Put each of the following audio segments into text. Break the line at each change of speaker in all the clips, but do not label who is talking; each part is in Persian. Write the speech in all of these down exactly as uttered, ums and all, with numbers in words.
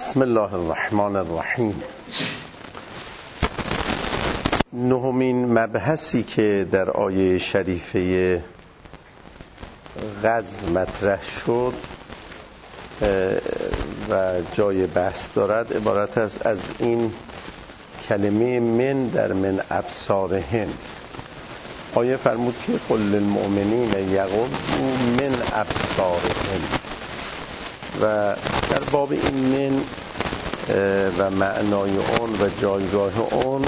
بسم الله الرحمن الرحیم. نهمین مبحثی که در آیه شریفه غز مطرح شد و جای بحث دارد عبارت است از این کلمه من در من ابصارهم. آیه فرمود که قل للمؤمنین یغضوا من ابصارهم و در باب این من و معنای اون و جایگاه اون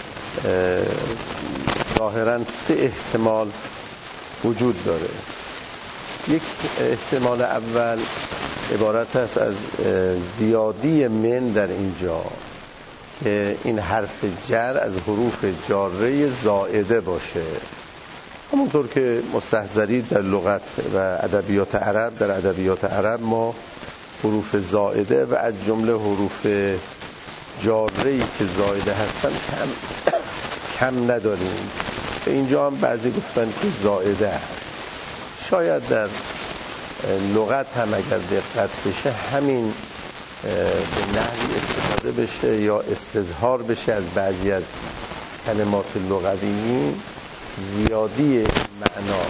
ظاهراً سه احتمال وجود داره. یک احتمال اول عبارت است از زیادی من در اینجا که این حرف جر از حروف جاره زائده باشه، همونطور که مستحضرید در لغت و ادبیات عرب. در ادبیات عرب ما حروف زائده و از جمله حروف جاره‌ای که زائده هستن کم کم نداریم. اینجا هم بعضی گفتن که زائده است. شاید در لغت هم اگر دقت بشه همین به نحوی استفاده بشه یا استظهار بشه از بعضی از کلمات لغوی زیادی معنا،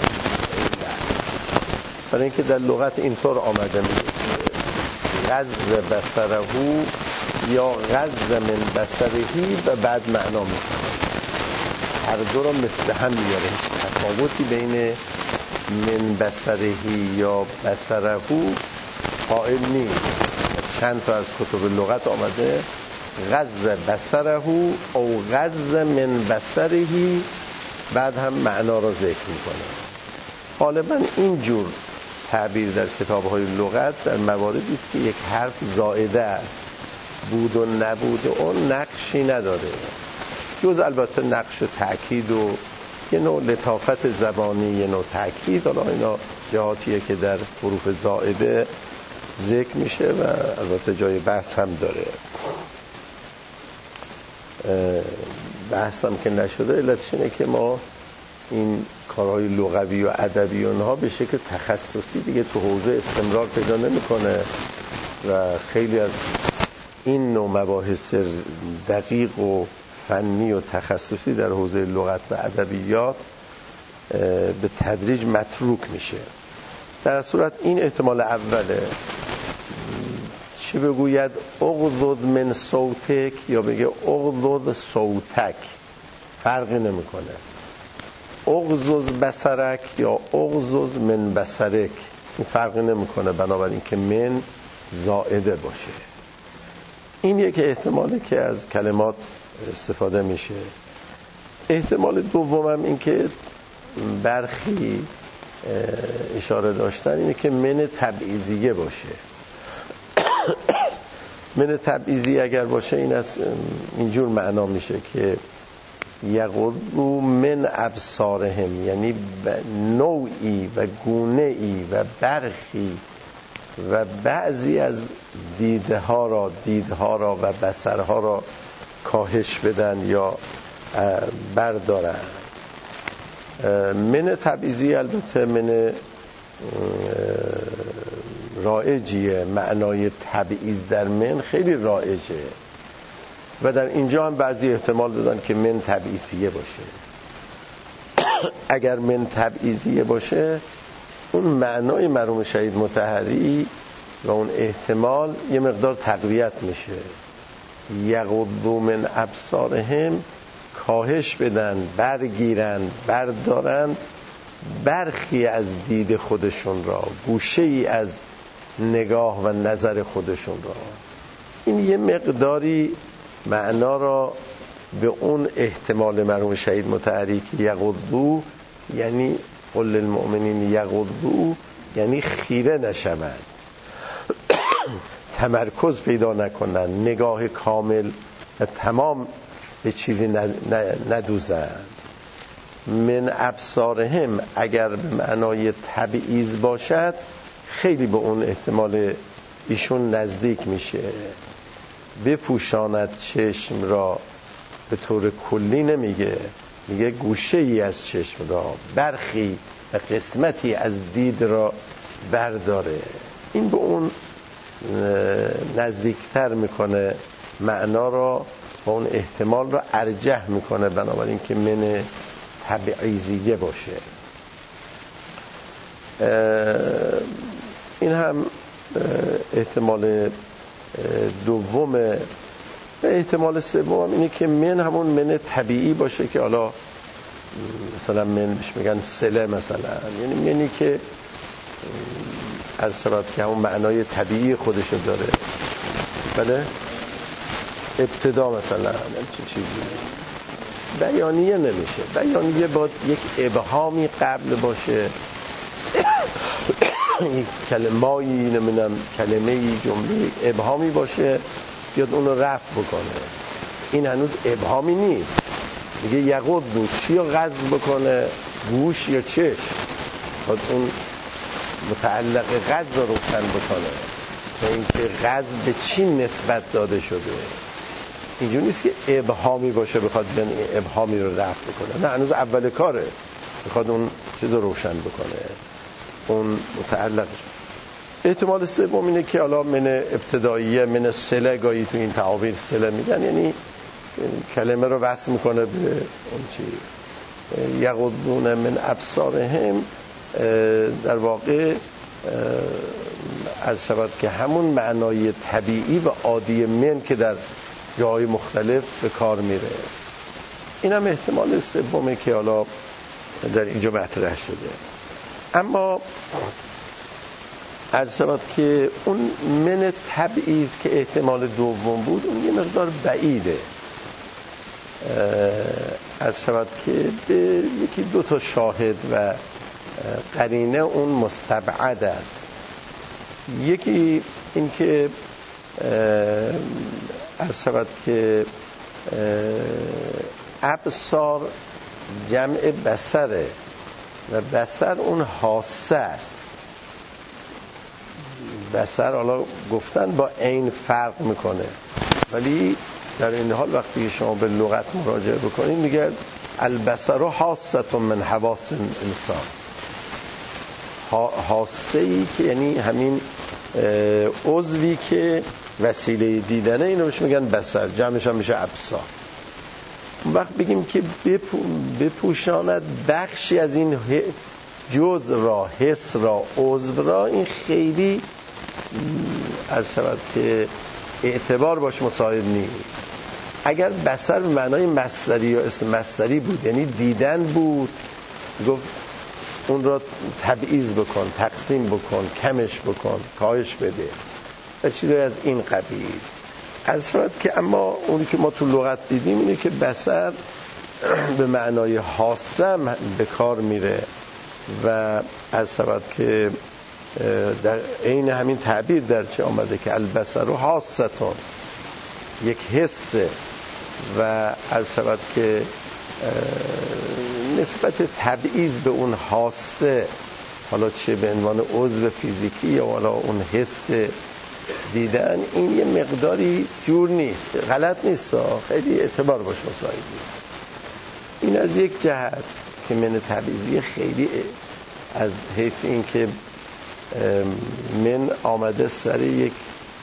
برای اینکه در لغت اینطور آمده میگه غض بصره یا غض من بصرهی و بعد معنا میکنه. هر دو رو مثل هم میاره، هیچ تفاوتی بین من بصرهی یا بصره قائل نیست. چند تا از کتب لغت آمده غض بصره او غض من بصرهی، بعد هم معنا را ذکر میکنه. غالبا اینجور تعبیر در کتاب‌های لغت در مواردی است که یک حرف زائده است، بود و نبود اون نقشی نداره، جز البته نقش تأکید و یه نوع لطافت زبانی، یه نوع تأکید. حالا اینا جهاتیه که در حروف زائده ذکر میشه و البته جای بحث هم داره. بحث هم که نشده علتش اینه که ما این کارهای لغوی و ادبی اونها به شکل تخصصی دیگه تو حوزه استمرار پیدا نمیکنه و خیلی از این نوع مباحث دقیق و فنی و تخصصی در حوزه لغت و ادبیات به تدریج متروک میشه. در صورت این احتمال اوله، چی بگوید اغضض من صوتک یا بگه اغضض صوتک، فرقی نمیکنه. اغضض بصرک یا اغضض من بصرک، این فرقی نمیکنه، بنابراین که من زائده باشه. این یک احتمالی که از کلمات استفاده میشه. احتمال دومم این که برخی اشاره داشتن اینه که من تبعیضیه باشه. من تبعیضی اگر باشه این از اینجور معنا میشه که یغضوا من ابصارهم، یعنی نوعی و گونه‌ای و برخی و بعضی از دیدها را دیدها را و بصرها را کاهش بدن یا بردارن. من تبعیضی البته من رایجیه، معنای تبعیض در من خیلی رایجه و در اینجا هم بعضی احتمال دادن که من تبعیضیه باشه. اگر من تبعیضیه باشه اون معنای مرحوم شهید مطهری و اون احتمال یه مقدار تقویت میشه. یغضوا من ابصارهم، کاهش بدن، برگیرن، بردارن برخی از دید خودشون را، گوشه ای از نگاه و نظر خودشون را. این یه مقداری معنا را به اون احتمال مرحوم شهید مطهری که یغضوا یعنی قل للمؤمنین یغضوا یعنی خیره نشوند، تمرکز پیدا نکنن، نگاه کامل و تمام به چیزی ندوزند. من ابصارهم اگر به معنای تبعیض باشد خیلی به اون احتمال ایشون نزدیک میشه. بپوشاند چشم را به طور کلی نمیگه، میگه گوشه ای از چشم را، برخی و قسمتی از دید را برداره. این به اون نزدیکتر میکنه، معنا را با اون احتمال را ارجح میکنه، بنابراین که من تبعیضیه باشه. این هم احتمال دومه. و احتمال سوم اینه که من همون من طبیعی باشه که حالا مثلا من بهش میگن صله مثلا، یعنی منی که از شبت که همون معنای طبیعی خودشو داره. بله ابتدا مثلا چه چیزی بیانیه نمیشه. بیانیه باید یک ابهامی قبل باشه، یک کلمه‌ای نمیدونم کلمه‌ای جمله ابهامی باشه بیاد اون رو رفع بکنه. این هنوز ابهامی نیست. میگه یقود بود چی رو غض بکنه، گوش یا چشم، باید اون متعلق غض رو روشن بکنه و اینکه غض به چی نسبت داده شده. اینجور نیست که ابهامی باشه بخواد بین ابهامی رو رفع بکنه، نه هنوز اول کاره، بخواد اون چیز رو روشن بکنه، اون متعلق. احتمال سوم اینه که حالا من ابتداییه، من صله، گاهی تو این تعابیر صله میگن، یعنی کلمه رو وصل میکنه به اون چی یغضون من ابصارهم، در واقع از شود که همون معنای طبیعی و عادی من که در جای مختلف به کار میره. این هم احتمال سومه که حالا در اینجا مطرح شده. اما عرض شود که اون من تبعیض که احتمال دوم بود اون یه مقدار بعیده. عرض شود که به یکی دو تا شاهد و قرینه اون مستبعد است. یکی این که عرض شود که ابصار جمع بصره و بصر اون حاسه است. بصر حالا گفتن با عین فرق میکنه، ولی در این حال وقتی شما به لغت مراجعه بکنید میگه البصر حاسه من حواس انسان. حاسه ای که یعنی همین عضوی که وسیله دیدنه، اینو بهش میگن بصر، جمعش هم میشه ابصار. اون وقت بگیم که بپوشاند بخشی از این جز را، حس را، عضو را، این خیلی از شود که اعتبار باش مساعد نیست. اگر بصر به معنای مصدری یا اسم مصدری بود، یعنی دیدن بود، گفت اون را تبعیض بکن، تقسیم بکن، کمش بکن، کاهش بده و چیزی از این قبیل. از شود که اما اونی که ما تو لغت دیدیم اینه که بصر به معنای حاسم به کار میره و از شود که در عین همین تعبیر در چه آمده که البصر و حاستون، یک حسه و از شود که نسبت تبعیض به اون حاسه، حالا چه به عنوان عضو فیزیکی یا حالا اون حس دیدن، این یه مقداری جور نیست، غلط نیست، خیلی اعتبار باش مساعد نیست. این از یک جهت که من تبعیضی خیلی از حیث این که من آمده سر یک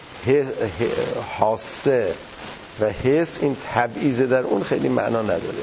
حاسه و حس، این تبعیض در اون خیلی معنا نداره.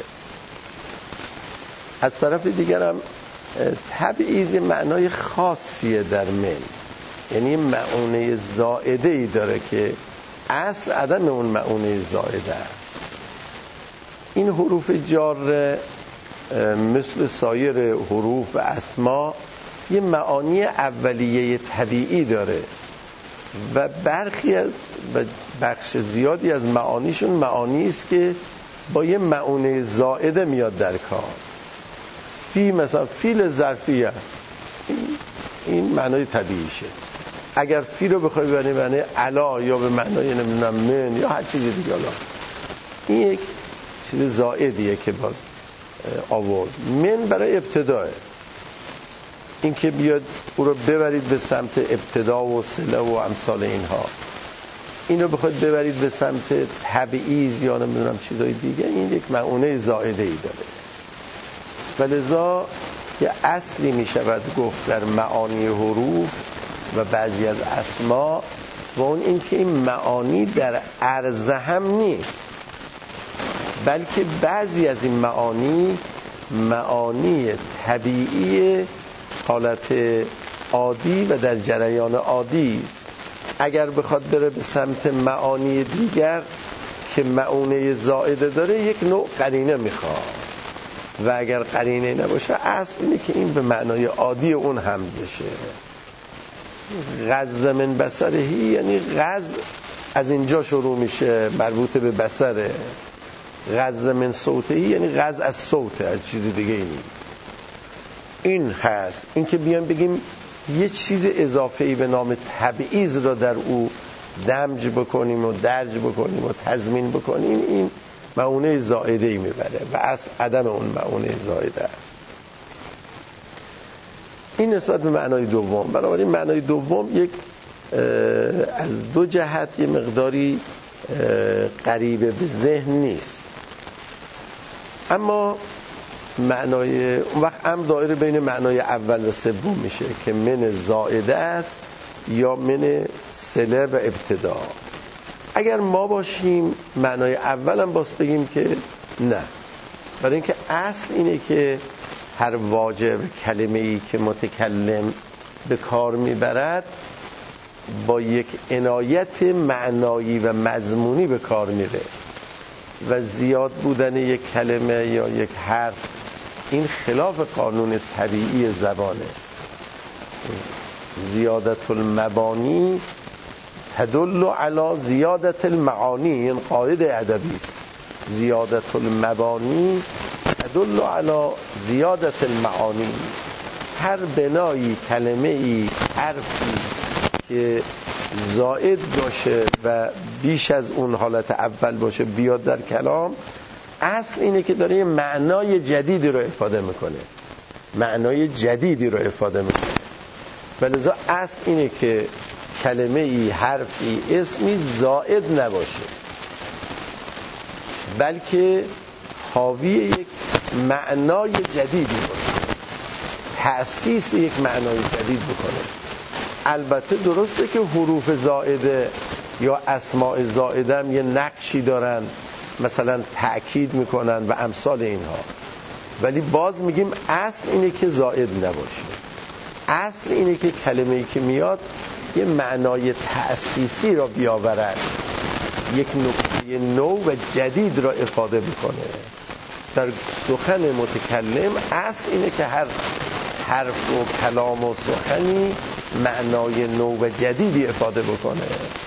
از طرف دیگر هم تبعیض معنای خاصیه در من، یعنی معونه زائده ای داره که اصل عدم اون معونه زائده است. این حروف جار مثل سایر حروف و اسما یه معانی اولیه طبیعی داره و برخی از بخش زیادی از معانیشون معانی است که با یه معونه زائده میاد در کار. فی مثلا فیل ظرفی است، این معنای طبیعیشه. اگر فی رو بخوای ببینی معنی علا یا به معنای نمیدونم من یا هر چیزی دیگه، حالا این یک چیز زائدیه که باید آورد. من برای ابتداه، این که بیاد او رو ببرید به سمت ابتدا و صله و امثال اینها، این رو بخواید ببرید به سمت تبعیض یا نمیدونم چیزای دیگه، این یک معونه زائده ای داره. ولذا یه اصلی می شود گفت در معانی حروف و بعضی از اسما و اون این که این معانی در عرض هم نیست، بلکه بعضی از این معانی معانی طبیعی حالت عادی و در جریان عادی است. اگر بخواد بره به سمت معانی دیگر که معونه زائده داره، یک نوع قرینه میخواد، و اگر قرینه نباشه اصل اینه که این به معنای عادی اون هم بشه. غض من بصرهی یعنی غض از اینجا شروع میشه، مربوط به بصره. غض من صوتهی یعنی غض از صوته، از چیز دیگه ای نیست. این هست. این که بیان بگیم یه چیز اضافه‌ای به نام تبعیض را در او دمج بکنیم و درج بکنیم و تضمین بکنیم، این معونه زائده‌ای میبره و اصل عدم اون معونه زائده است. این نسبت به معنای دوم. بنابراین معنای دوم یک از دو جهت یه مقداری قریب به ذهن نیست، اما معنای اون وقت هم دایره بین معنای اول و سوم میشه که من زائده است یا من صله و ابتدا. اگر ما باشیم معنای اول هم باز بگیم که نه، برای اینکه اصل اینه که هر واجب کلمه‌ای که متکلم به کار میبرد با یک عنایت معنایی و مضمونی به کار میره و زیاد بودن یک کلمه یا یک حرف این خلاف قانون طبیعی زبانه. زیادت المبانی تدل علی زیادت المعانی، این قاعده ادبی است. زیادت المبانی تدل علی زیادت المعانی. هر بنایی، کلمه‌ای، حرفی که زائد باشه و بیش از اون حالت اول باشه بیاد در کلام، اصل اینه که داره یه معنای جدیدی رو افاده میکنه، معنای جدیدی رو افاده میکنه. ولذا اصل اینه که کلمه‌ای، حرفی، اسمی زائد نباشه، بلکه حاوی یک معنای جدیدی باشه، تأسیس یک معنای جدید بکنه. البته درسته که حروف زائده یا اسماء زائده هم یه نقشی دارن، مثلا تأکید میکنن و امثال اینها، ولی باز میگیم اصل اینه که زائد نباشه. اصل اینه که کلمه‌ای که میاد یه معنای تأسیسی را بیاورد، یک نکته نو و جدید را افاده بکنه. در سخن متکلم اصل اینه که هر حرف و کلام و سخنی معنای نو و جدیدی افاده بکنه.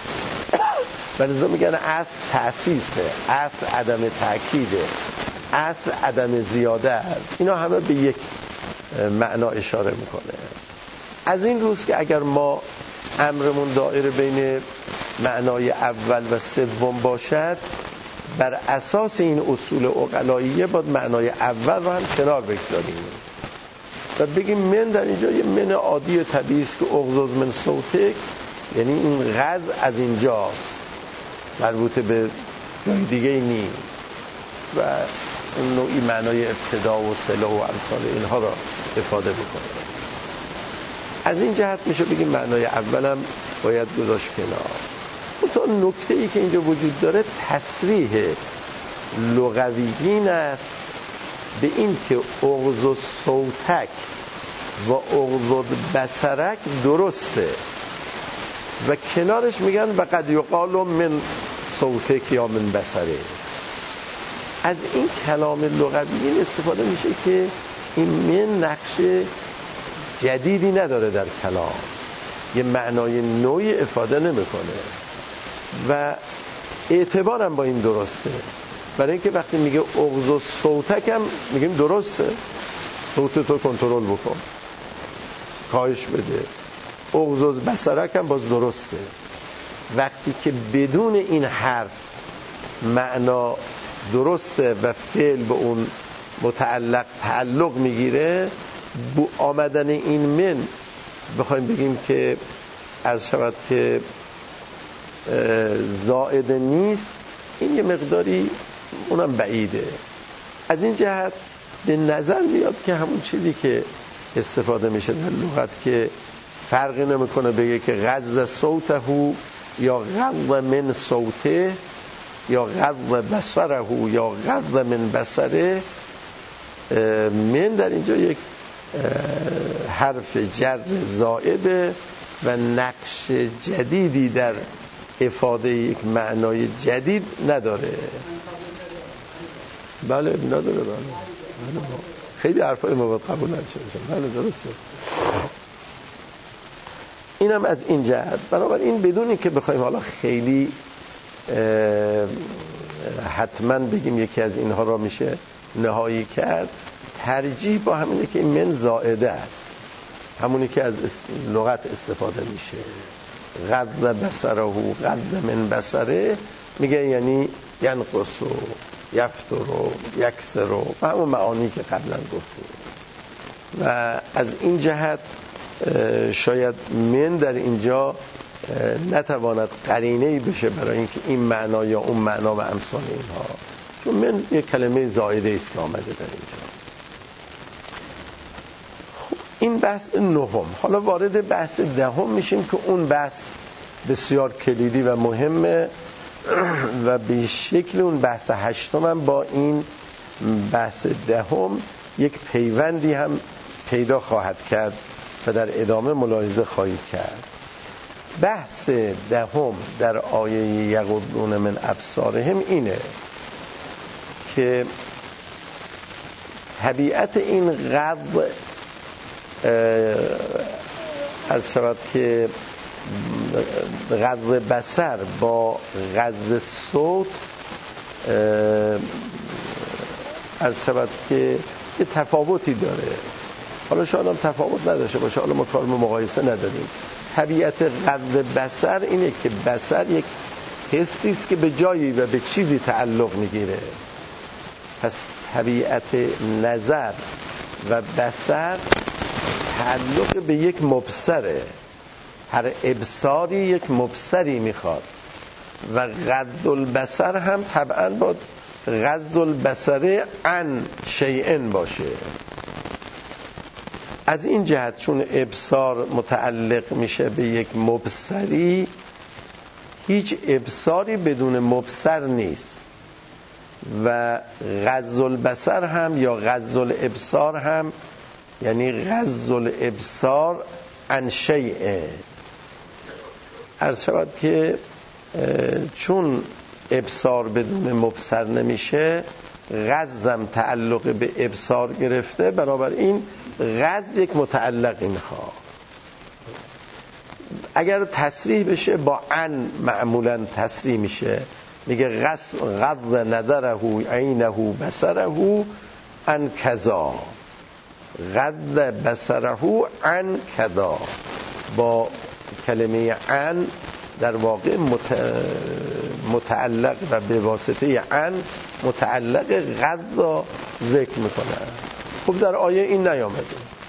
ولذا میگن اصل تأسیسه، اصل عدم تأکیده، اصل عدم زیاده است. اینا همه به یک معنا اشاره میکنه. از این روز که اگر ما امرمون دایره بین معنای اول و سوم باشد، بر اساس این اصول عقلاییه باید معنای اول رو هم کنار بگذاریم و بگیم من در اینجا یه من عادی طبیعی است که اغضض من صوتک، یعنی این غض از اینجاست، مربوط به جای دیگه نیست و اون نوعی معنای ابتدا و صله و امثال اینها را افاده بکنه. از این جهت میشه بگیم معنای اولم باید گذاشت کنار. اون تا نکته ای که اینجا وجود داره تصریح لغویین است به این که اغض صوتک و اغض بصرک درسته و کنارش میگن و قد یقال من صوتک یا من بصره. از این کلام لغویین استفاده میشه که این من نقش جدیدی نداره در کلام، یه معنای نوعی افاده نمیکنه و اعتبارم با این درسته. برای اینکه وقتی میگه اغض صوتک هم میگیم درسته، صوت تو کنترل بکن، کاهش بده. اغض بصرک هم باز درسته. وقتی که بدون این حرف معنا درسته و فعل به اون متعلق تعلق میگیره، با آمدن این من بخوایم بگیم که عرض شود که زائد نیست، این یه مقداری اونم بعیده. از این جهت به نظر میاد که همون چیزی که استفاده میشه در لغت که فرقی نمیکنه بگه که غض صوته یا غض من صوته یا غض بصره یا غض من بصره، من در اینجا یک حرف جر زائده و نقش جدیدی در افاده یک معنای جدید نداره. بله نداره. بله, بله. خیلی حرفای ما باید قبول نشه. بله درسته. اینم از این جهت. بنابراین بدونی که بخوایم حالا خیلی حتما بگیم یکی از اینها را میشه نهایی کرد، ترجیح با همینه که این من زائده است، همونی که از لغت استفاده میشه. غض بصره و غض من بصره میگه یعنی ینقص و یفتر و یکسر و همون معانی که قبلا گفتیم. و از این جهت شاید من در اینجا نتواند قرینه‌ای بشه برای اینکه این معنا یا اون معنا و امثال اینها، چون من یک کلمه زائده است که آمده در اینجا. خب این بحث نهم. حالا وارد بحث دهم میشیم که اون بحث بسیار کلیدی و مهمه و به شکل اون بحث هشتم هم با این بحث دهم یک پیوندی هم پیدا خواهد کرد و در ادامه ملاحظه خواهید کرد. بحث دهم در آیه یغضون من ابصارهم اینه که طبیعت این غض از شود که غض بصر با غض صوت از شود که یه تفاوتی داره. حالا شاید هم تفاوت نداشته باشه، حالا ما کار مقایسه نداریم. طبیعت غض بصر اینه که بصر یک حسی است که به جایی و به چیزی تعلق میگیره. پس طبیعت نظر و بصر تعلق به یک مبصره، هر ابصاری یک مبصری میخواد و غض البصر هم طبعا با غض البصر عن شیء باشه. از این جهت چون ابصار متعلق میشه به یک مبصری، هیچ ابصاری بدون مبصر نیست و غض البصر هم یا غض الابصار هم یعنی غض الابصار عن شیء. عرض شود که چون ابصار بدون مبصر نمیشه، غضم تعلق به ابصار گرفته، بنابراین غض یک متعلقی میخواد. اگر تصریح بشه با عن معمولا تصریح میشه، میگه غض نظره عینه بصره عن کذا، غض بصره عن کذا. با کلمه عن در واقع متعلق و به واسطه عن متعلق غض را ذکر میکنه. خب در آیه این نیامده،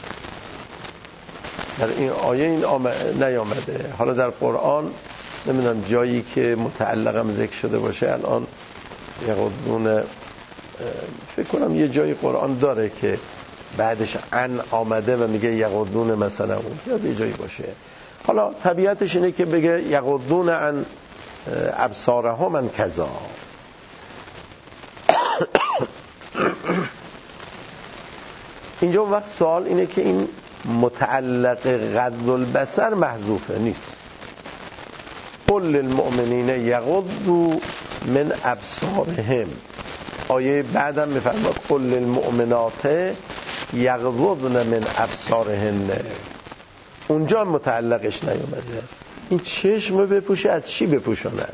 در این آیه این نیامده. حالا در قرآن نمیدونم جایی که متعلقم ذکر شده باشه الان یغضون، فکر کنم یه جایی قرآن داره که بعدش عن آمده و میگه یغضون مثلا، اون یا یه جایی باشه. حالا طبیعتش اینه که بگه یغضون عن ابصارهم عن کذا. اینجا وقت سوال اینه که این متعلق غض البصر محذوفه نیست. قل للمؤمنین یغضوا من ابصارهم. آیه بعدم میفرماد قل للمؤمنات یغضضن من ابصارهن. اونجا متعلقش نیومده. این چشم بپوشه از چی بپوشاند؟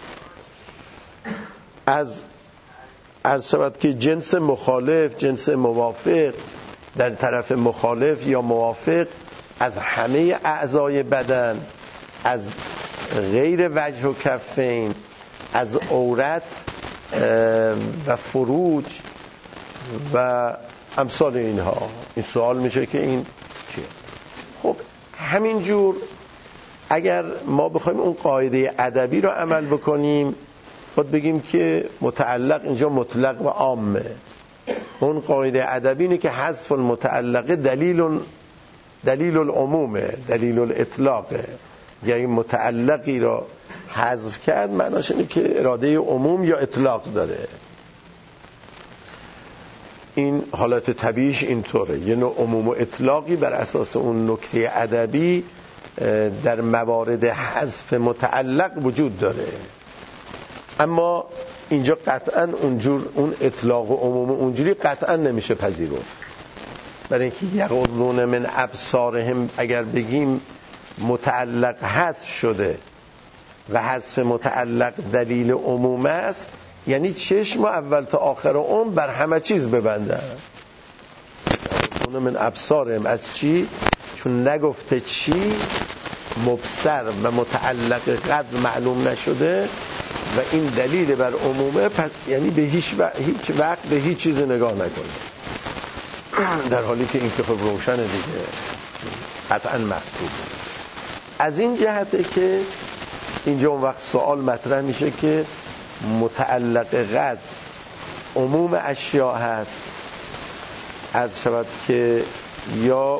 از عرض شود که جنس مخالف، جنس موافق، در طرف مخالف یا موافق از همه اعضای بدن، از غیر وجه و کفین، از عورت و فروج و امثال اینها. این سوال میشه که این چیه؟ خب همینجور اگر ما بخوایم اون قاعده ادبی رو عمل بکنیم، باید بگیم که متعلق اینجا مطلق و عامه. اون قاعده ادبی اینه که حذف المتعلق دلیل دلیل العمومه، دلیل الاطلاقه. یعنی متعلقی را حذف کرد معناش اینه که اراده عموم یا اطلاق داره. این حالت طبیعیش اینطوره، یه نوع عموم و اطلاقی بر اساس اون نکته ادبی در موارد حذف متعلق وجود داره. اما اینجا قطعا اونجور اون اطلاق و عموم اونجوری قطعا نمیشه پذیرفت، برای اینکه یغضون من ابصارهم اگر بگیم متعلق حذف شده و حذف متعلق دلیل عموم است، یعنی چشم اول تا آخر عمر بر همه چیز ببندن. یغضون من ابصارهم از چی؟ چون نگفته چی، مبصر و متعلق قد معلوم نشده و این دلیل بر عمومه، پس یعنی به هیچ وقت, هیچ وقت به هیچ چیز نگاه نکنه، در حالی که این که خب روشنه دیگه، قطعا مقصود. از این جهته که اینجا اون وقت سوال مطرح میشه که متعلق قد عموم اشیاء هست، از شود که یا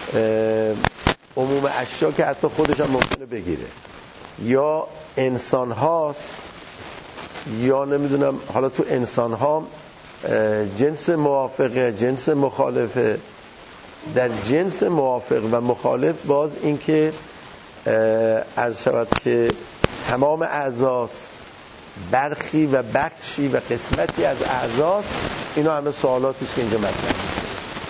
عموم اشیاء که حتی خودش هم ممکنه بگیره، یا انسان هاست، یا نمیدونم حالا تو انسان ها جنس موافقه جنس مخالفه. در جنس موافق و مخالف باز این که عرض شود که تمام اعضاست، برخی و بخشی و قسمتی از اعضاست. اینا همه سوالاتی است که اینجا مطرح میشه.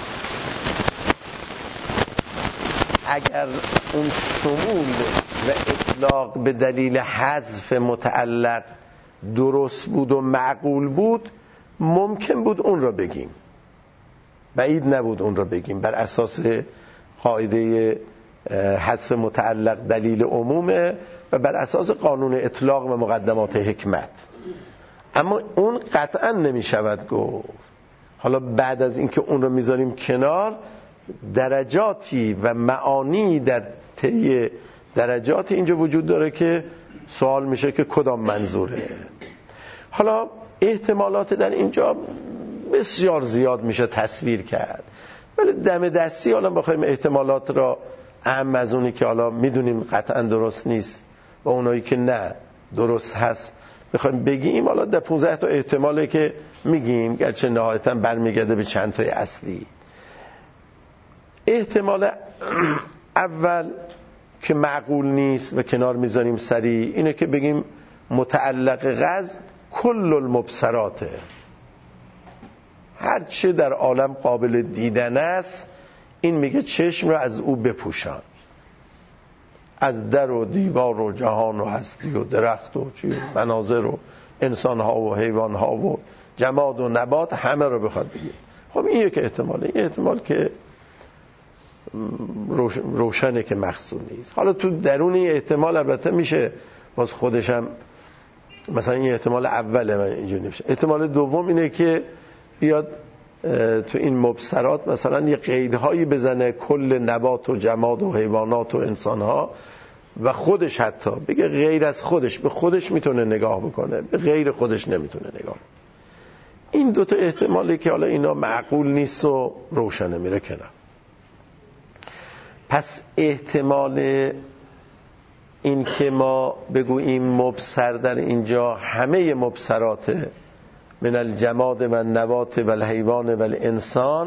اگر اون شمول و اطلاق به دلیل حذف متعلق درست بود و معقول بود، ممکن بود اون را بگیم، بعید نبود اون را بگیم، بر اساس قاعده حذف متعلق دلیل عمومه و بر اساس قانون اطلاق و مقدمات حکمت. اما اون قطعا نمی شود گفت. حالا بعد از اینکه اون رو میذاریم کنار، درجاتی و معانی در طی درجات اینجا وجود داره که سوال میشه که کدام منظوره. حالا احتمالات در اینجا بسیار زیاد میشه تصویر کرد، ولی دم دستی حالا بخوایم احتمالات را اهم از اونی که حالا میدونیم قطعا درست نیست و اونایی که نه درست هست بخوایم بگیم، حالا در پونزده تا احتمالی که میگیم، گرچه نهایتا برمیگرده به چند تای اصلی. احتمال اول که معقول نیست و کنار میذاریم سریع، اینه که بگیم متعلق غز کل المبصراته، هر چه در عالم قابل دیدن است این میگه چشم رو از او بپوشان، از در و دیوار و جهان و هستی و درخت و چی مناظر و انسان ها و حیوان ها و جماد و نبات، همه رو بخواد بگه. خب این یک احتماله، این احتمال که روشنه که مقصود نیست. حالا تو درون این احتمال البته میشه باز خودشم، مثلا این احتمال اوله من اینجوری نمیشه. احتمال دوم اینه که بیاد تو این مبصرات مثلا یه قیدهایی بزنه کل نبات و جماد و حیوانات و انسانها و خودش حتی بگه غیر از خودش، به خودش میتونه نگاه بکنه، به غیر خودش نمیتونه نگاه. این دوتا احتمالی که حالا اینا معقول نیست و روشنه میره کنار. پس احتمال این که ما بگوییم مبصر در اینجا همه مبصرات من الجماد و النبات و الحیوان و الانسان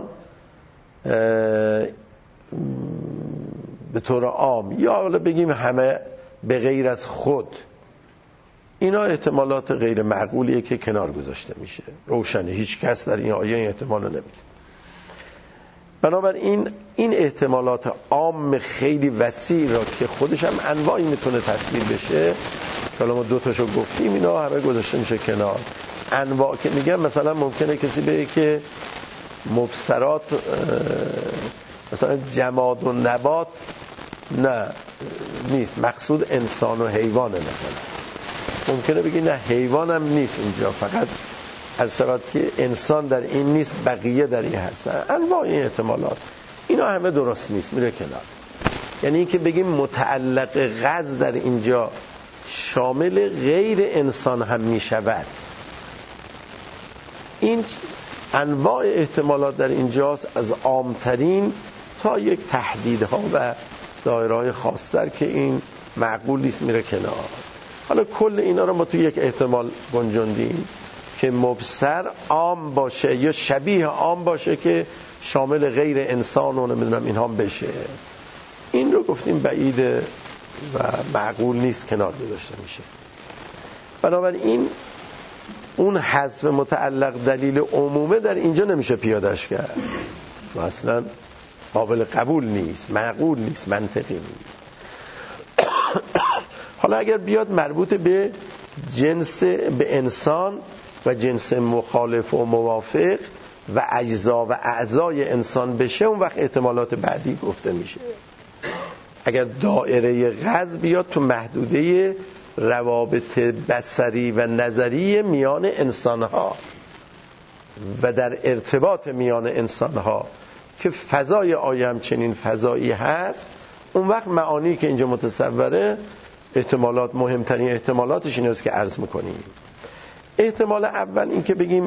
به طور عام، یا حالا بگیم همه به غیر از خود، اینا احتمالات غیر معقولیه که کنار گذاشته میشه، روشنه، هیچ کس در این آیه این احتمال رو نمیده. بنابراین این احتمالات عام خیلی وسیع را که خودش هم انواعی میتونه تصویر بشه، حالا ما دو تاشو گفتیم، اینا همه گذاشته میشه کنار. انواع که میگم مثلا ممکنه کسی بگه که مبصرات مثلا جماد و نبات نه نیست، مقصود انسان و حیوانه. مثلا ممکنه بگی نه حیوان هم نیست اینجا، فقط از شود که انسان در این نیست بقیه در این هستن. انواع این احتمالات اینا همه درست نیست، میره کنار. یعنی این که بگیم متعلق غز در اینجا شامل غیر انسان هم میشود، این انواع احتمالات در اینجاست، از عامترین تا یک تحدیدها و دایرهای خاصتر که این معقول نیست میره کنار. حالا کل اینا رو ما تو یک احتمال گنجوندیم که مبصر عام باشه یا شبیه عام باشه که شامل غیر انسان و نمیدونم اینها بشه. این رو گفتیم بعیده و معقول نیست، کنار گذاشته میشه. بنابراین اون حذف متعلق دلیل عمومه در اینجا نمیشه پیادش کرد و اصلا قابل قبول نیست، معقول نیست، منطقی نیست. حالا اگر بیاد مربوط به جنس، به انسان و جنس مخالف و موافق و اجزا و اعضای انسان بشه، اون وقت احتمالات بعدی گفته میشه. اگر دائره غض بیاد تو محدوده روابط بصری و نظری میان انسانها و در ارتباط میان انسانها که فضای آیه همچنین فضایی هست، اون وقت معانی که اینجا متصوره احتمالات، مهمترین احتمالاتش این است که عرض میکنیم. احتمال اول این که بگیم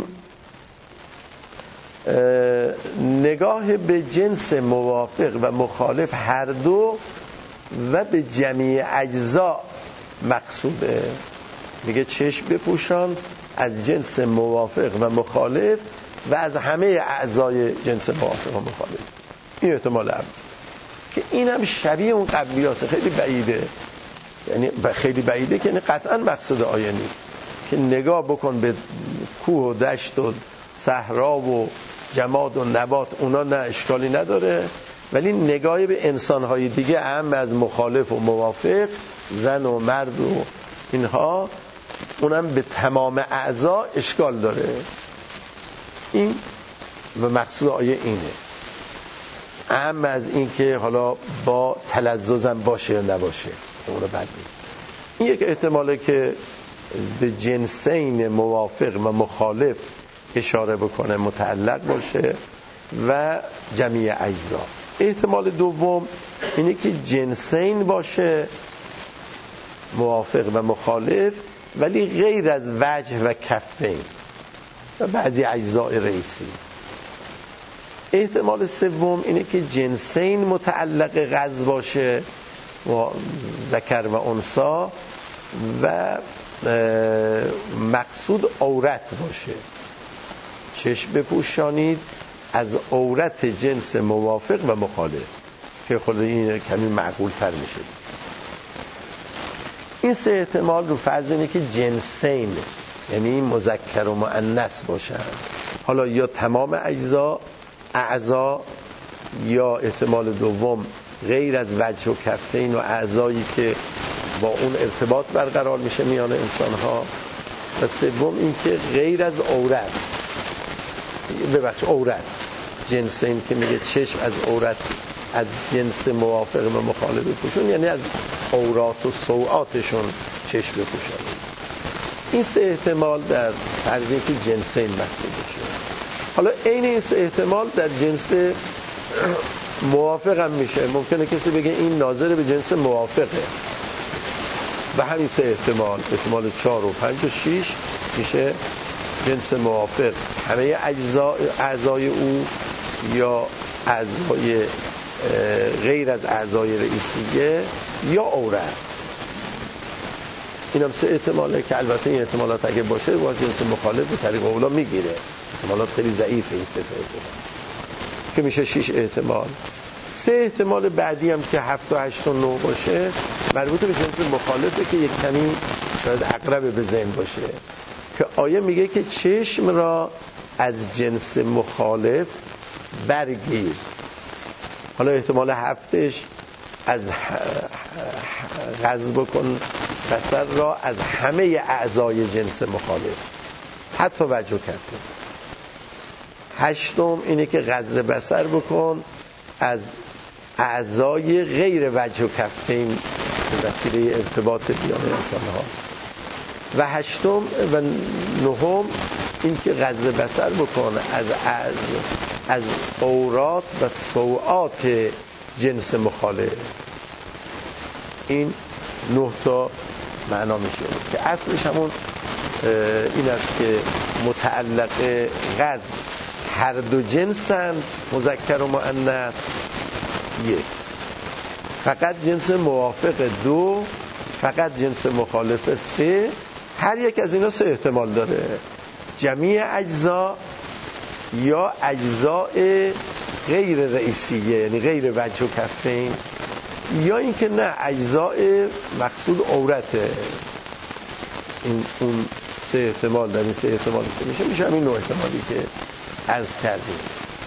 نگاه به جنس موافق و مخالف هر دو و به جمعی اجزا مقصوده. میگه چشم بپوشان از جنس موافق و مخالف و از همه اعضای جنس موافق و مخالف. این احتمال اول که این هم شبیه اون قبلیاته، خیلی بعیده، یعنی خیلی بعیده که قطعا مقصود آیه نیست که نگاه بکن به کوه و دشت و صحرا و جماد و نبات، اونا نه اشکالی نداره، ولی نگاه به انسانهای دیگه اهم از مخالف و موافق، زن و مرد و اینها، اونم به تمام اعضا اشکال داره. این و مقصود آیه اینه، اهم از این که حالا با تلذذم باشه یا نباشه، اون رو بعد میگه. این یک احتماله که به جنسین موافق و مخالف اشاره بکنه، متعلق باشه و جمعی اجزا. احتمال دوم اینه که جنسین باشه موافق و مخالف ولی غیر از وجه و کفین و بعضی اجزاء رئیسی. احتمال سوم اینه که جنسین متعلق غض باشه و ذکر و انثی و مقصود عورت باشه. چشم بپوشانید از عورت جنس موافق و مخالف، که خود این کمی معقول تر میشه. این سه احتمال رو فرض اینه که جنسین یعنی مذکر و مؤنث باشن، حالا یا تمام اجزا اعضا، یا احتمال دوم غیر از وجه و کفین و اعضایی که با اون ارتباط برقرار میشه میان انسان ها، و سوم این که غیر از عورت، ببخش عورت جنسین که میگه چشم از عورت از جنس موافق و مخالف بپوشون، یعنی از عورات و سوءاتشون چشم بپوشن. این سه احتمال در فرضی که جنسین مقصود بشه. حالا عین این سه احتمال در جنس موافق هم میشه. ممکنه کسی بگه این ناظر به جنس موافقه و همین سه احتمال، احتمال چهار و پنج و شیش میشه جنس موافق، همه اجزا اعضای او یا اعضای غیر از اعضای رئیسیه یا عورت. این هم سه احتماله که البته این احتمالات اگه باشه با جنس مخالف به طریق اولا میگیره. احتمالات خیلی ضعیفه این سه احتمال که میشه شش احتمال. سه احتمال بعدی هم که هفت و هشت و نه باشه مربوط به جنس مخالفه که یک کمی شاید اقرب به ذهن باشه، که آیه میگه که چشم را از جنس مخالف برگیر. حالا احتمال هفتش از غض بکن بصر را از همه اعضای جنس مخالف حتی وجه و کفین. هشتم اینه که غض بصر بکن از اعضای غیر وجه و کفین به وسیله ارتباط میان انسان ها. و هشتم و نهم این که غض بصر بکن از از از عورات و سوءات جنس مخالف. این نه تا معنا میشه که اصلش همون این است که متعلق غض هر دو جنسن، مذکر و مؤنث یک، فقط جنس موافق دو فقط جنس مخالف سه، هر یک از اینا سه احتمال داره: جمیع اجزا یا اجزاء غیر رئیسیه یعنی غیر وجه و کفین، یا اینکه نه اجزاء مقصود عورته. این اون سه احتمال در این سه احتمالی که میشه میشه همین نوع احتمالی که عرض کردیم.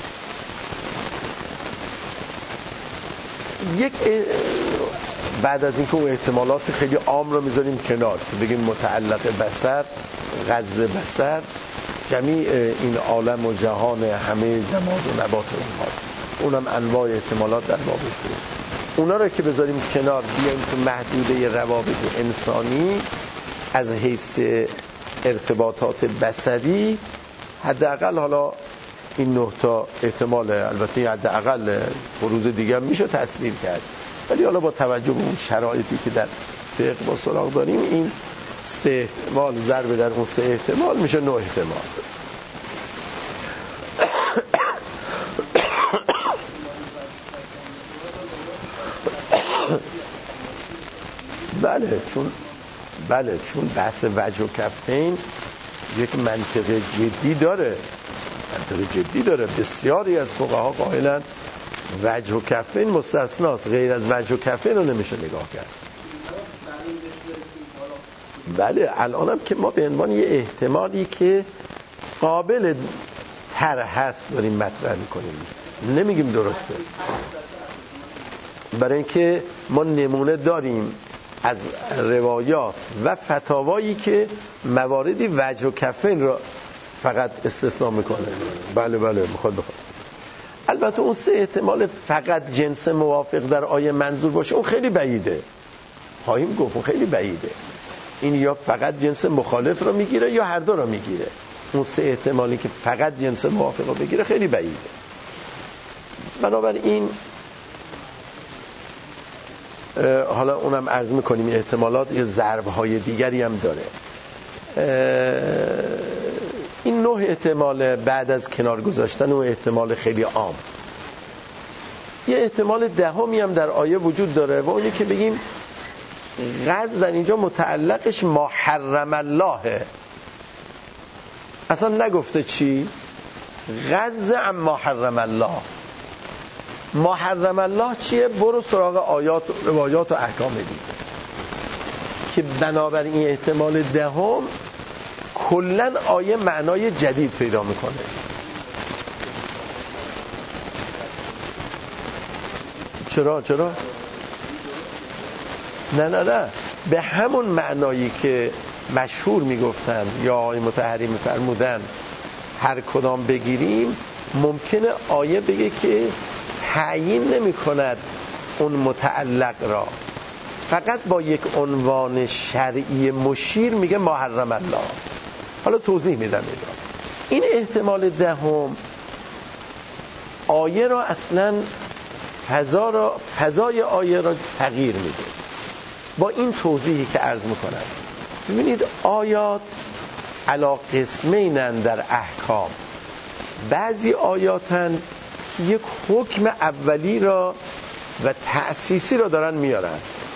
یک بعد از اینکه اون احتمالات خیلی عام رو میذاریم کنار که بگیم متعلق بصر، غض بصر، جمیع این عالم و جهان همه جماد و نبات و اونها، اونم انواع احتمالات در بابش بود. اونا رو که بذاریم کنار، بیایم تو محدوده روابط انسانی از حیث ارتباطات بصری، حداقل حالا این نه تا احتمال، البته حداقل بروز دیگه میشه تصویر کرد، ولی حالا با توجه به اون شرایطی که در فقه با سراغ داریم، این سه احتمال ضرب در اون سه احتمال میشه نه احتمال. بله چون بله چون بحث وجه و کفین یک منطق جدی داره، منطق جدی داره. بسیاری از فقها قائلن وجه و کفین مستثناست، غیر از وجه و کفین رو نمیشه نگاه کرد. بله الانم که ما به عنوان یه احتمالی که قابل طرح هست داریم مطرح میکنیم، نمیگیم درسته، برای اینکه ما نمونه داریم از روایات و فتاوایی که مواردی وجه و کفین را فقط استثناء میکنه. بله بله میخواد بخواد. البته اون سه احتمال فقط جنس موافق در آیه منظور باشه اون خیلی بعیده، خواهیم گفت اون خیلی بعیده. این یا فقط جنس مخالف رو میگیره یا هر دو رو میگیره. اون سه احتمالی که فقط جنس موافق رو بگیره خیلی بعیده. بنابراین حالا اونم عرض میکنیم احتمالات یه ضرب‌های دیگری هم داره. این نه احتمال بعد از کنار گذاشتن اون احتمال خیلی عام، یه احتمال دهمی هم در آیه وجود داره و اونی که بگیم غض در اینجا متعلقش ما حرم الله، اصلا نگفته چی؟ غض عن ما حرم الله. ما حرم الله چیه؟ برو سراغ آیات و روایات و احکام دیگه که بنابراین این احتمال دهم کلن آیه معنای جدید پیدا میکنه. چرا؟ چرا؟ نه نه نه به همون معنایی که مشهور میگفتن یا آیه مطهری میفرمودن هر کدام بگیریم، ممکنه آیه بگه که تعیین نمی کند اون متعلق را، فقط با یک عنوان شرعی مشیر میگه ما حرم الله. حالا توضیح میدم. این احتمال دهم آیه را اصلا فضا را فضای آیه را تغییر میده با این توضیحی که عرض میکنم. ببینید آیات علا قسمینن در احکام، بعضی آیاتن که یک حکم اولی را و تأسیسی را دارن میارن،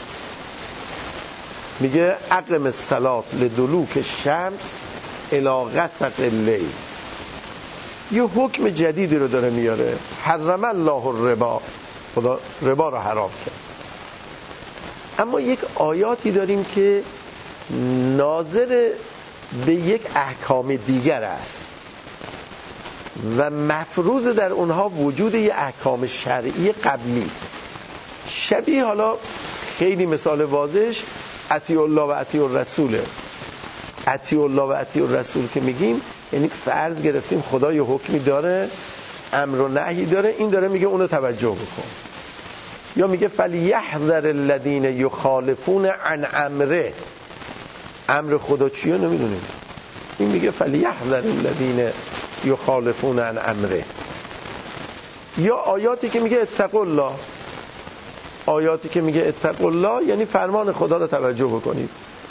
میگه اقم الصلاة لدلوک الشمس الی غسق اللیل، یه حکم جدیدی رو داره میاره، حرم الله الربا، خدا ربا رو حرام کرد. اما یک آیاتی داریم که ناظر به یک احکام دیگر است و مفروض در اونها وجود یک احکام شرعی قبلی است. شبیه حالا خیلی مثال واضحش اطیع الله و اطیع الرسوله. اطیع الله و اطیع الرسول که میگیم یعنی فرض گرفتیم خدا یه حکمی داره، امر و نهی داره، این داره میگه اونو توجه بکن. یا میگه فلیحذر الذین یخالفون عن امره، امر خدا چیه نمیدونیم، این میگه فلیحذر الذین یخالفون عن امره. یا آیاتی که میگه اتقوا الله، آیاتی که میگه اتقوا الله یعنی فرمان خدا رو توجه بکنید،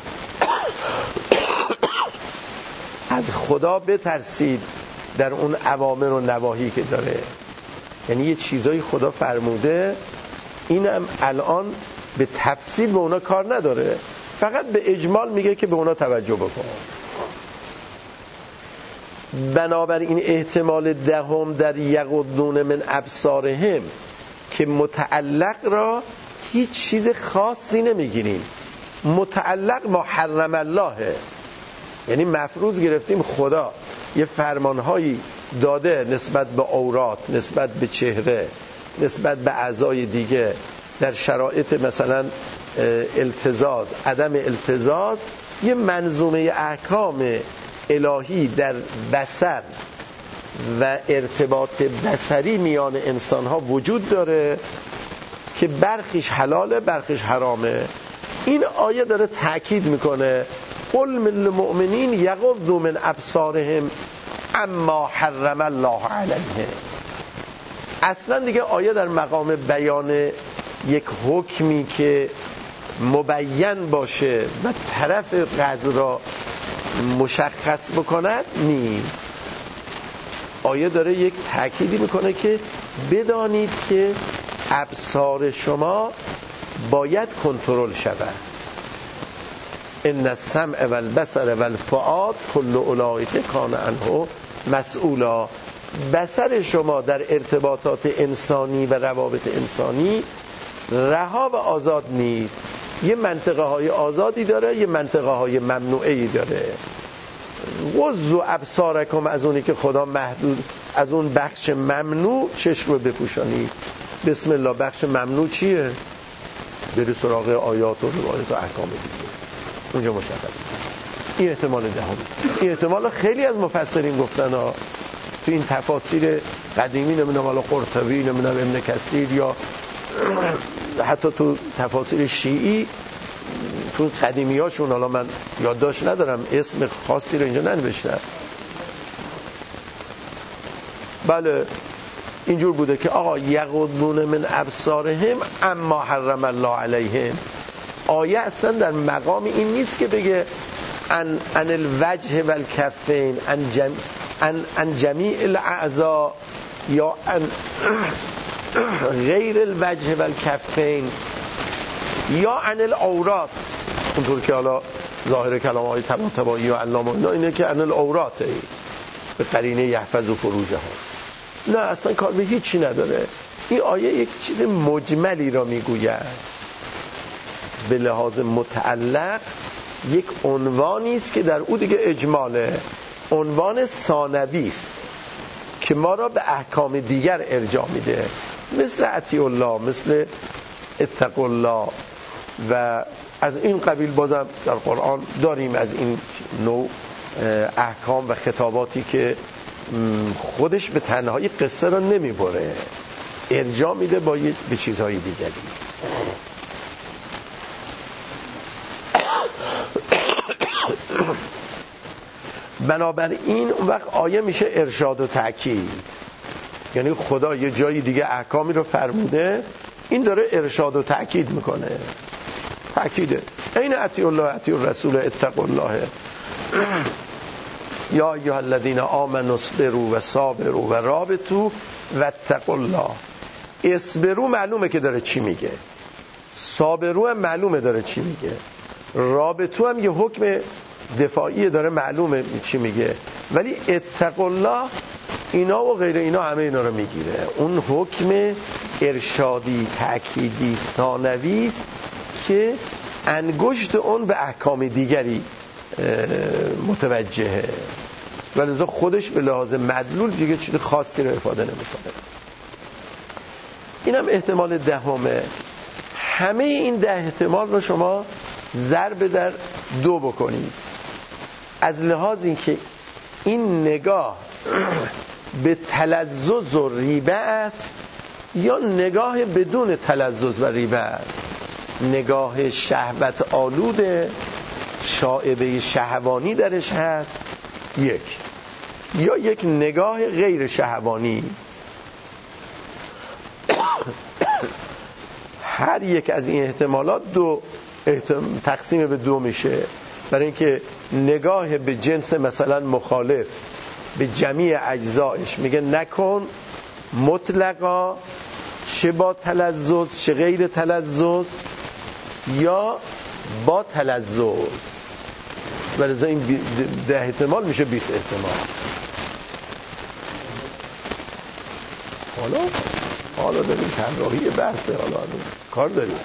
از خدا بترسید در اون اوامر و نواهی که داره. یعنی یه چیزایی خدا فرموده، اینم الان به تفصیل به اونا کار نداره، فقط به اجمال میگه که به اونا توجه بکن. بنابراین احتمال دهم در یغضون من ابصارهم که متعلق را هیچ چیز خاصی نمیگیریم، متعلق ما حرم الله، یعنی مفروض گرفتیم خدا یه فرمانهایی داده نسبت به عورات، نسبت به چهره، نسبت به اعضای دیگه در شرایط مثلا التزاز، عدم التزاز، یه منظومه احکام الهی در بصر و ارتباط بصری میان انسان ها وجود داره که برخیش حلاله برخیش حرامه. این آیه داره تاکید میکنه قل للمؤمنین یغضوا من ابصارهم اما حرم الله علیهم. اصلا دیگه آیه در مقام بیان یک حکمی که مبین باشه و طرف قضا را مشخص بکند نیست. آیه داره یک تأکیدی میکنه که بدانید که ابصار شما باید کنترل شود. ان السمع والبصر والفؤاد کل اولئک کان عنه مسئولا. بصر شما در ارتباطات انسانی و روابط انسانی رها و آزاد نیست، یه منطقه های آزادی داره، یه منطقه های ممنوعی داره. غضوا ابصارکم، از اونی که خدا محدود، از اون بخش ممنوع چشم رو بپوشانید. بسم الله. بخش ممنوع چیه؟ بری سراغ آیات و روایات و احکام دیگه، اونجا مشخص میشه. این احتمال دهم. این احتمال خیلی از مفسرین گفتن ها، تو این تفاسیر قدیمی، نمیدونم حالا قرطبی، نمیدونم ابن کثیر، یا حتی تو تفاسیر شیعی، تو قدیمی هاشون، حالا من یادداشت ندارم اسم خاصی رو اینجا ننوشتم، بله اینجور بوده که آقا یغضون من ابصارهم اما حرم الله علیهم. آیه اصلا در مقام این نیست که بگه ان ان الوجه والکفین، ان جم ان ان جمیع الاعضاء، یا ان غیر الوجه والکفین، یا ان العورات. اونطور که حالا ظاهر کلام های طباطبایی و علامه اینا اینه که ان العورات به قرینه یحفظ و فروجها. نه اصلا کار به هیچی نداره. این آیه یک چیز مجملی را میگوید، به لحاظ متعلق یک عنوانی است که در او دیگه اجماله، عنوان ثانوی است که ما را به احکام دیگر ارجاع میده، مثل اطیع الله، مثل اتقوا الله و از این قبیل. بازم در قرآن داریم از این نوع احکام و خطاباتی که خودش به تنهایی قصه را نمیبره، ارجاع میده با به چیزهای دیگری. بنابراین اون وقت آیه میشه ارشاد و تأکید، یعنی خدا یه جایی دیگه احکامی رو فرموده، این داره ارشاد و تأکید میکنه. تأکیده این اطیع الله اطیع الرسول اتقوا الله یا ایها الذین آمنوا اصبروا و صابروا و رابطوا واتقوا الله. اصبروا معلومه که داره چی میگه، صابروا هم معلومه داره چی میگه، رابطوا هم یه حکم دفاعی داره معلومه چی میگه، ولی اتقوا الله اینا و غیر اینا همه اینا رو میگیره. اون حکم ارشادی تأکیدی ثانوی است که انگشت اون به احکام دیگری متوجهه، ولی خودش به لحاظ مدلول دیگه چیز خاصی رو افاده نمیکنه. اینم احتمال دهمه. همه این ده احتمال رو شما ضرب در دو بکنید، از لحاظ اینکه این نگاه به تلذذ و ریبه است یا نگاه بدون تلذذ و ریبه است، نگاه شهوت آلود شائبه شهوانی درش هست یک، یا یک نگاه غیر شهوانی. هر یک از این احتمالات دو احتمال تقسیم به دو میشه، برای اینکه نگاه به جنس مثلا مخالف به جمیع اجزایش میگه نکن مطلقا، چه با تلذذ چه غیر تلذذ، یا با تلذذ، ولذا این ده احتمال میشه بیست احتمال. حالا حالا داریم طراحی بحثه، حالا کار داریم.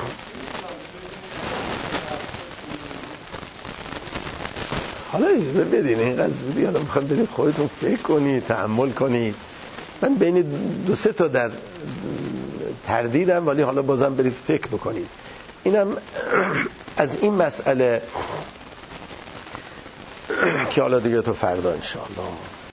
حالا اجازه بدین اینقدر زودی، حالا میخوام برید خودتون فکر کنید، تأمل کنید. من بین دو سه تا در تردیدم، ولی حالا بازم برید فکر بکنید. اینم از این مسئله که حالا دیگه تو فردا انشاءالله